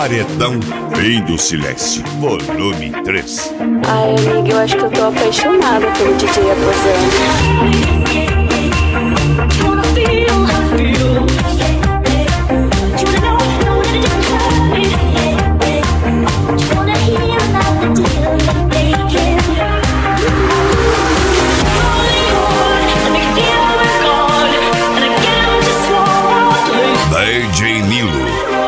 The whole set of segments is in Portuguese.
Paredão Rei do Silêncio, volume 3. Ai, amiga, eu acho que eu tô apaixonada pelo DJ Aposando. DJ Milo.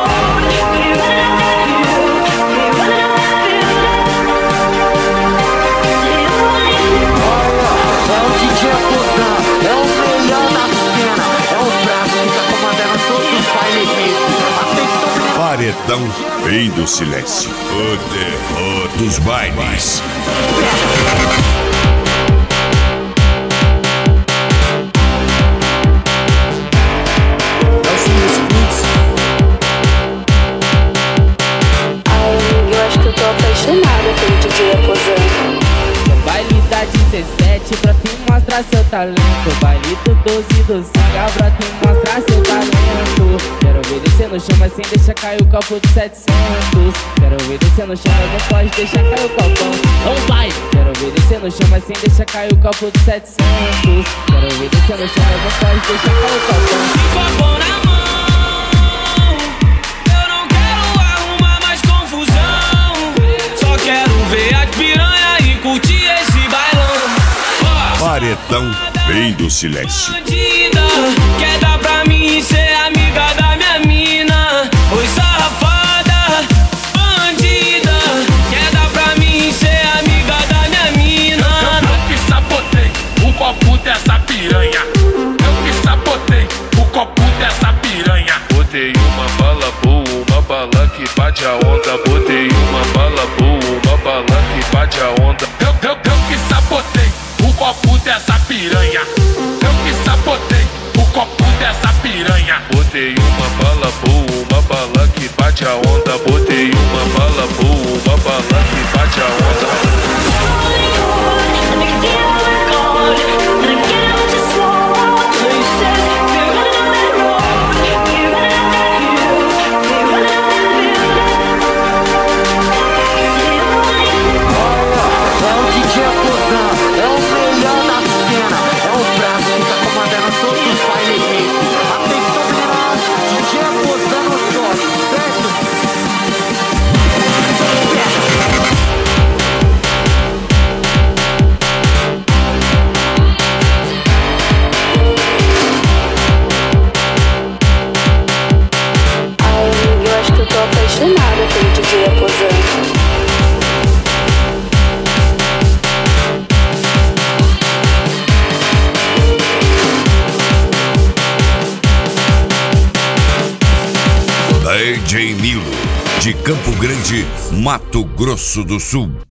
Paredão Rei do Silêncio, o terror dos bailes. Ai, amiga, eu acho que eu tô apaixonada pelo DJ Aposando. Baile da 17 pra tu mostrar seu talento. Baile do 12 do Sanga pra tu mostrar seu talento. Quero ver descer no chão, mas sem deixar cair o copo de 700. Quero ver descer no chão, mas não pode deixar cair o copão. Então vai! Quero ver descer no chão, mas sem deixar cair o copo de 700. Quero ver descer no chão, mas não pode deixar cair o copão. Copo na mão, eu não quero arrumar mais confusão. Só quero ver as piranha e curtir esse bailão. Paredão Rei do Silêncio. Bandida, quer dar pra mim ser amiga da minha mina? Oi, safada, bandida, quer dar pra mim ser amiga da minha mina? Eu que sabotei o copo dessa piranha. Eu que sabotei o copo dessa piranha. Botei uma bala boa, uma bala que bate a onda. Botei uma bala boa, uma bala que bate a onda. Eu que sabotei o copo dessa piranha. Eu que sabotei o copo dessa piranha. Botei uma bala boa, uma bala que bate a onda. Botei uma bala boa, uma bala que bate a onda. Ai, amiga, eu acho que eu tô apaixonada pelo DJ Aposando. DJ Milo, de Campo Grande, Mato Grosso do Sul.